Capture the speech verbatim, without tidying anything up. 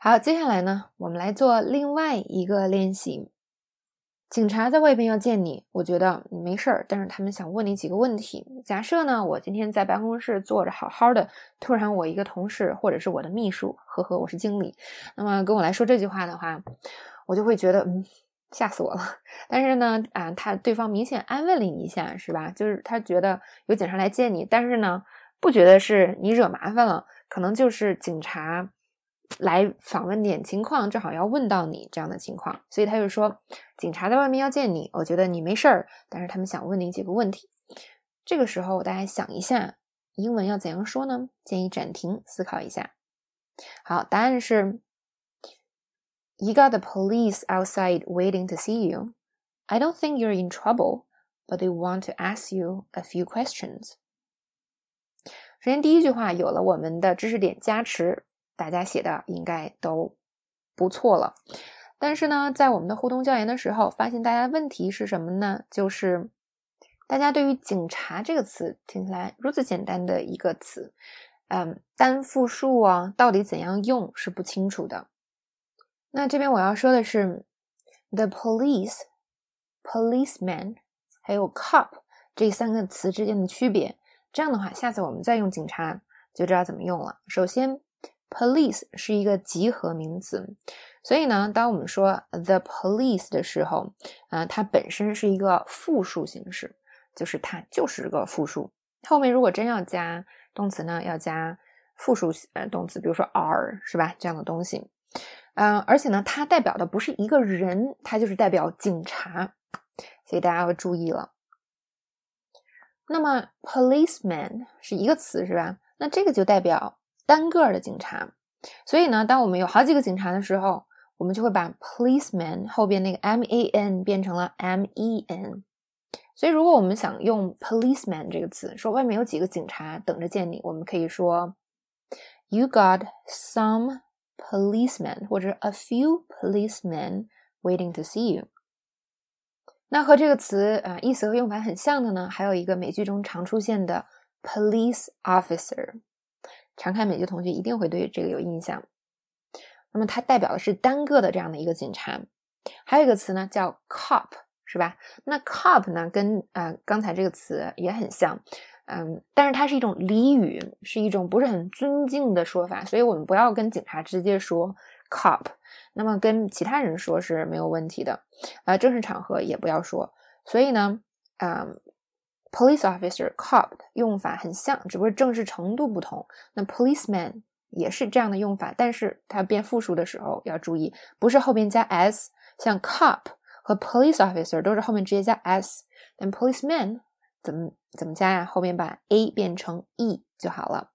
好，接下来呢，我们来做另外一个练习。警察在外边要见你，我觉得你没事儿，但是他们想问你几个问题。假设呢，我今天在办公室坐着好好的，突然我一个同事或者是我的秘书，呵呵，我是经理，那么跟我来说这句话的话，我就会觉得，嗯，吓死我了。但是呢，啊，他对方明显安慰了你一下，是吧？就是他觉得有警察来见你，但是呢，不觉得是你惹麻烦了，可能就是警察来访问点情况，正好要问到你这样的情况，所以他就说警察在外面要见你，我觉得你没事儿，但是他们想问你几个问题。这个时候大家想一下英文要怎样说呢？建议暂停思考一下。好，答案是 You got the police outside waiting to see you. I don't think you're in trouble, but they want to ask you a few questions. 首先第一句话有了我们的知识点加持，大家写的应该都不错了。但是呢，在我们的互动教研的时候，发现大家的问题是什么呢？就是大家对于警察这个词听起来如此简单的一个词，嗯，单复数啊，到底怎样用是不清楚的。那这边我要说的是 the police, policeman 还有 cop 这三个词之间的区别。这样的话，下次我们再用警察就知道怎么用了。首先 police 是一个集合名词，所以呢，当我们说 the police 的时候，呃，它本身是一个复数形式，就是它就是个复数。后面如果真要加动词呢，要加复数呃动词，比如说 are 是吧？这样的东西。嗯、呃，而且呢，它代表的不是一个人，它就是代表警察，所以大家要注意了。那么 policeman 是一个词是吧？那这个就代表单个的警察。所以呢，当我们有好几个警察的时候，我们就会把 policeman 后边那个 M A N 变成了 M E N。所以如果我们想用 policeman 这个词，说外面有几个警察等着见你，我们可以说 You got some policemen 或者 a few policemen waiting to see you。那和这个词呃意思和用法很像的呢，还有一个美剧中常出现的 police officer， 常看美剧同学一定会对这个有印象。那么它代表的是单个的这样的一个警察。还有一个词呢叫 cop 是吧？那 cop 呢跟呃刚才这个词也很像，嗯，但是它是一种俚语，是一种不是很尊敬的说法，所以我们不要跟警察直接说 cop， 那么跟其他人说是没有问题的，呃，正式场合也不要说。所以呢，嗯 police officer cop 用法很像，只不过正式程度不同。那 policeman 也是这样的用法，但是它变复数的时候要注意，不是后边加 s， 像 cop 和 police officer 都是后面直接加 s， 但 policeman 怎么怎么加呀？后面把 a 变成 e 就好了。